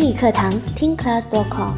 英语课堂听 class.com。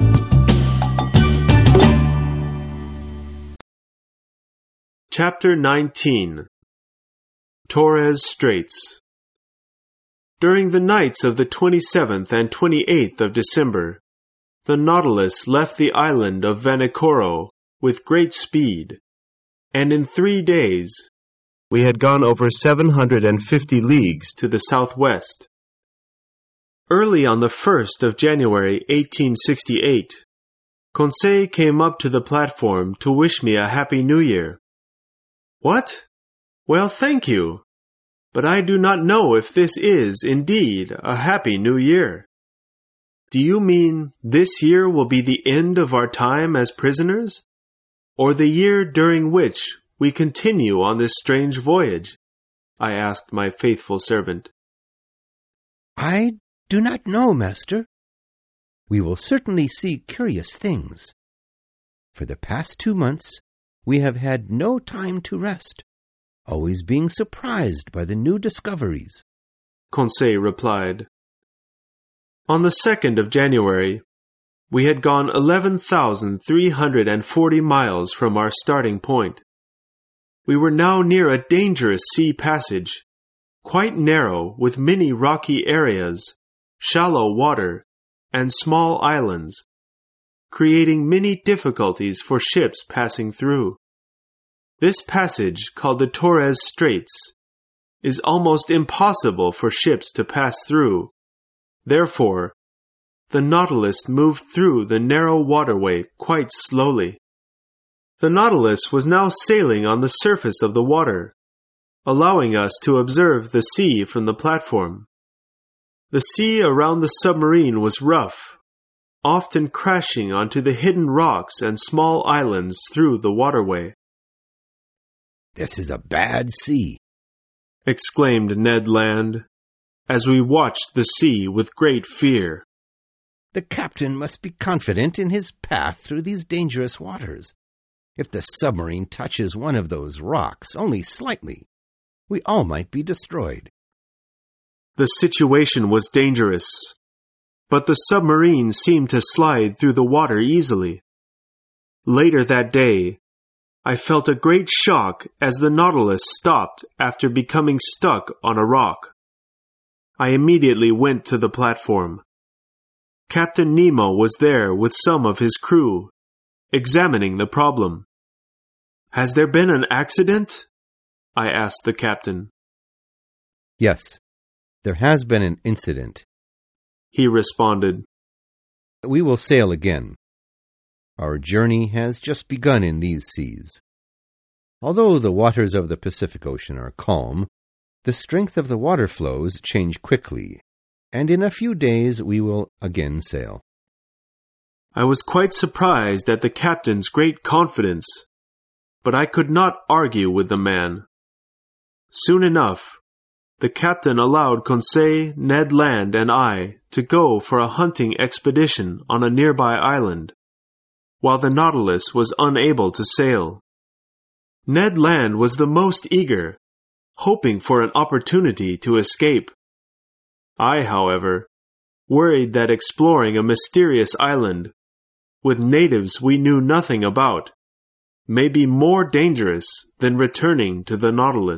Chapter 19 Torres Straits. During the nights of the 27th and 28th of December, the Nautilus left the island of Vanikoro with great speed, and in 3 days we had gone over 750 leagues to the southwest. Early on the 1st of January 1868, Conseil came up to the platform to wish me a Happy New Year. What? Well, thank you. But I do not know if this is, indeed, a Happy New Year. Do you mean this year will be the end of our time as prisoners? Or the year during which we continue on this strange voyage? I asked my faithful servant. I do not know, master. We will certainly see curious things. For the past 2 months, we have had no time to rest, always being surprised by the new discoveries. Conseil replied. On the 2nd of January, we had gone 11,340 miles from our starting point. We were now near a dangerous sea passage, quite narrow with many rocky areas, shallow water, and small islands, creating many difficulties for ships passing through. This passage, called the Torres Straits, is almost impossible for ships to pass through. Therefore, the Nautilus moved through the narrow waterway quite slowly. The Nautilus was now sailing on the surface of the water, allowing us to observe the sea from the platform. The sea around the submarine was rough, often crashing onto the hidden rocks and small islands through the waterway. This is a bad sea, exclaimed Ned Land, as we watched the sea with great fear. The captain must be confident in his path through these dangerous waters. If the submarine touches one of those rocks only slightly, we all might be destroyed. The situation was dangerous, but the submarine seemed to slide through the water easily. Later that day, I felt a great shock as the Nautilus stopped after becoming stuck on a rock. I immediately went to the platform. Captain Nemo was there with some of his crew, examining the problem. Has there been an accident? I asked the captain. Yes, there has been an incident, he responded. We will sail again. Our journey has just begun in these seas. Although the waters of the Pacific Ocean are calm, the strength of the water flows change quickly, and in a few days we will again sail. I was quite surprised at the captain's great confidence, but I could not argue with the man. Soon enough, the captain allowed Conseil, Ned Land, and I to go for a hunting expedition on a nearby island, while the Nautilus was unable to sail. Ned Land was the most eager, hoping for an opportunity to escape. I, however, worried that exploring a mysterious island, with natives we knew nothing about, may be more dangerous than returning to the Nautilus.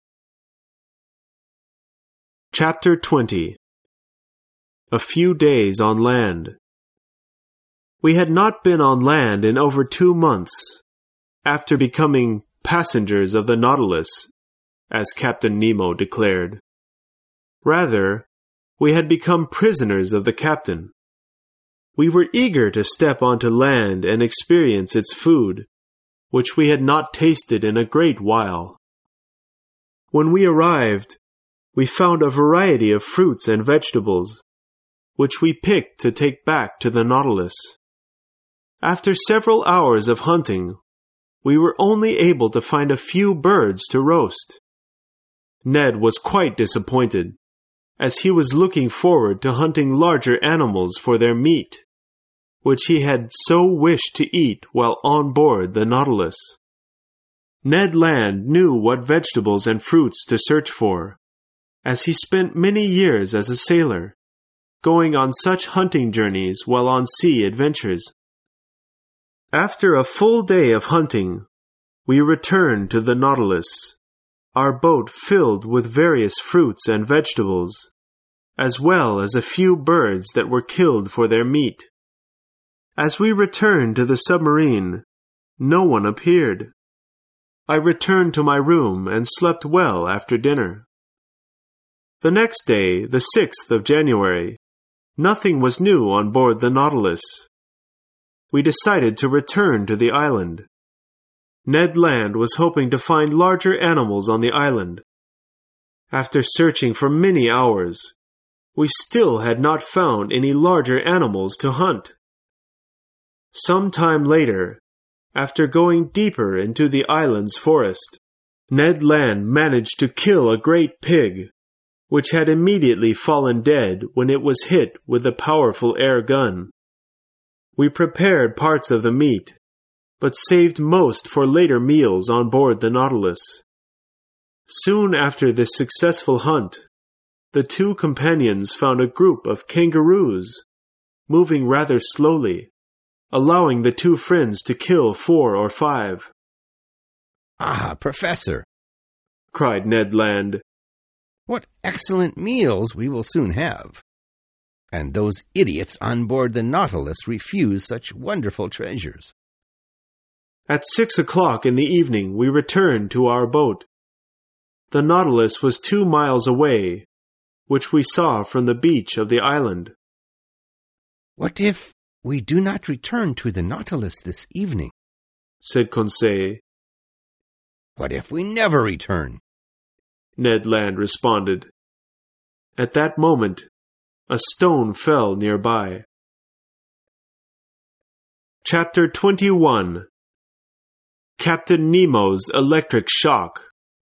Chapter 20 A few days on land. We had not been on land in over 2 months, after becoming passengers of the Nautilus, as Captain Nemo declared. Rather, we had become prisoners of the captain. We were eager to step onto land and experience its food, which we had not tasted in a great while. When we arrived, we found a variety of fruits and vegetables, which we picked to take back to the Nautilus. After several hours of hunting, we were only able to find a few birds to roast. Ned was quite disappointed, as he was looking forward to hunting larger animals for their meat, which he had so wished to eat while on board the Nautilus. Ned Land knew what vegetables and fruits to search for, as he spent many years as a sailor, going on such hunting journeys while on sea adventures. After a full day of hunting, we returned to the Nautilus, our boat filled with various fruits and vegetables, as well as a few birds that were killed for their meat. As we returned to the submarine, no one appeared. I returned to my room and slept well after dinner. The next day, the 6th of January, nothing was new on board the Nautilus. We decided to return to the island. Ned Land was hoping to find larger animals on the island. After searching for many hours, we still had not found any larger animals to hunt. Some time later, after going deeper into the island's forest, Ned Land managed to kill a great pig, which had immediately fallen dead when it was hit with a powerful air gun. We prepared parts of the meat, but saved most for later meals on board the Nautilus. Soon after this successful hunt, the two companions found a group of kangaroos, moving rather slowly, allowing the two friends to kill 4 or 5. "Ah, Professor!" cried Ned Land. "What excellent meals we will soon have! And those idiots on board the Nautilus refuse such wonderful treasures." At 6 o'clock in the evening, we returned to our boat. The Nautilus was 2 miles away, which we saw from the beach of the island. "What if we do not return to the Nautilus this evening?" said Conseil. "What if we never return?" Ned Land responded. At that moment, a stone fell nearby. Chapter 21. Captain Nemo's Electric Shock.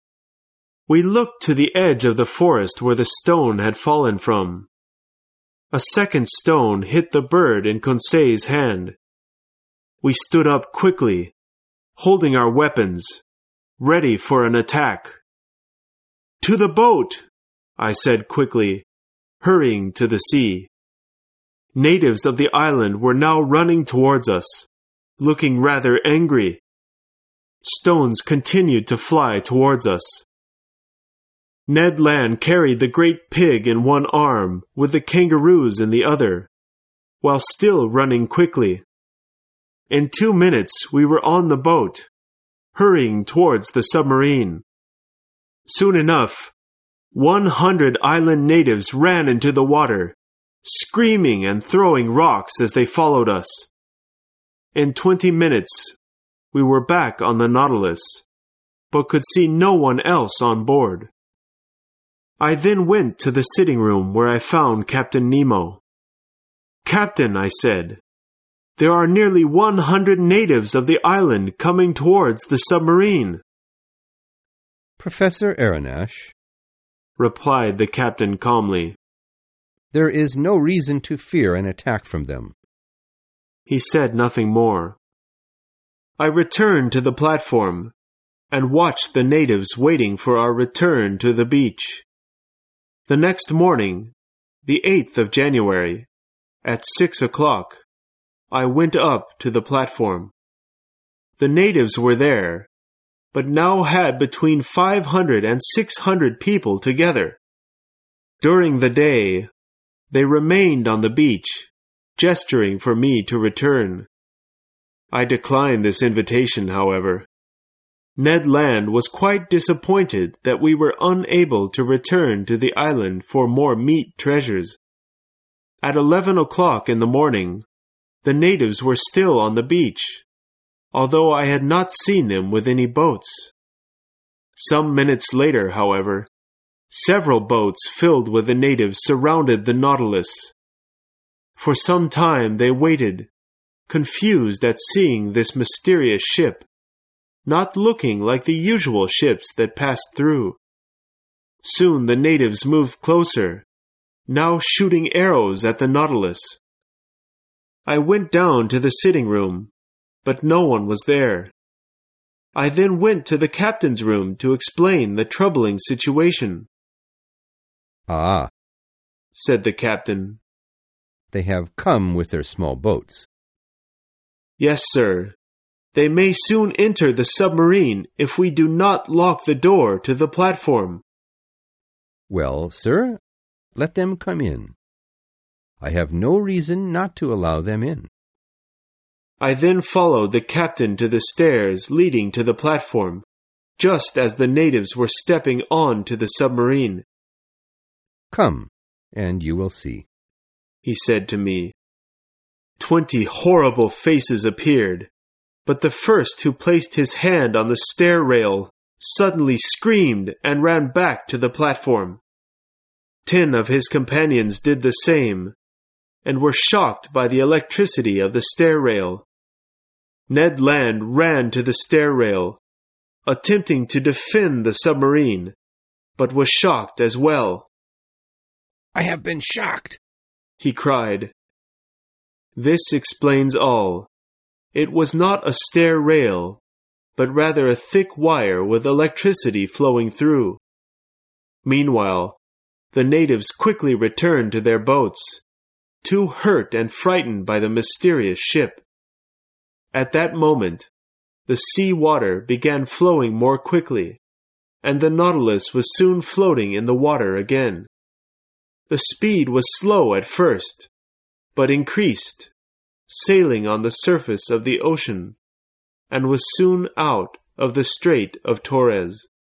We looked to the edge of the forest where the stone had fallen from. A second stone hit the bird in Conseil's hand. We stood up quickly, holding our weapons, ready for an attack. "To the boat!" I said quickly, hurrying to the sea. Natives of the island were now running towards us, looking rather angry. Stones continued to fly towards us. Ned Land carried the great pig in one arm with the kangaroos in the other, while still running quickly. In 2 minutes we were on the boat, hurrying towards the submarine. Soon enough, 100 island natives ran into the water, screaming and throwing rocks as they followed us. In 20 minutes, we were back on the Nautilus, but could see no one else on board. I then went to the sitting room where I found Captain Nemo. "Captain," I said, "there are nearly 100 natives of the island coming towards the submarine." "Professor Aronnax," replied the captain calmly, "there is no reason to fear an attack from them." He said nothing more. I returned to the platform and watched the natives waiting for our return to the beach. The next morning, the 8th of January, at 6 o'clock, I went up to the platform. The natives were there, but now had between 500 and 600 people together. During the day, they remained on the beach, gesturing for me to return. I declined this invitation, however. Ned Land was quite disappointed that we were unable to return to the island for more meat treasures. At 11 o'clock in the morning, the natives were still on the beach, although I had not seen them with any boats. Some minutes later, however, several boats filled with the natives surrounded the Nautilus. For some time they waited, confused at seeing this mysterious ship, not looking like the usual ships that passed through. Soon the natives moved closer, now shooting arrows at the Nautilus. I went down to the sitting room, but no one was there. I then went to the captain's room to explain the troubling situation. "Ah," said the captain. they have come with their small boats. Yes, sir. They may soon enter the submarine if we do not lock the door to the platform. Well, sir, let them come in. I have no reason not to allow them in. I then followed the captain to the stairs leading to the platform, just as the natives were stepping on to the submarine. Come, and you will see, he said to me. 20 horrible faces appeared, but the first who placed his hand on the stair rail suddenly screamed and ran back to the platform. 10 of his companions did the same, and were shocked by the electricity of the stair rail. Ned Land ran to the stair rail, attempting to defend the submarine, but was shocked as well. I have been shocked, he cried. This explains all. It was not a stair rail, but rather a thick wire with electricity flowing through. Meanwhile, the natives quickly returned to their boats, too hurt and frightened by the mysterious ship. At that moment, the sea water began flowing more quickly, and the Nautilus was soon floating in the water again. The speed was slow at first, but increased, sailing on the surface of the ocean, and was soon out of the Strait of Torres.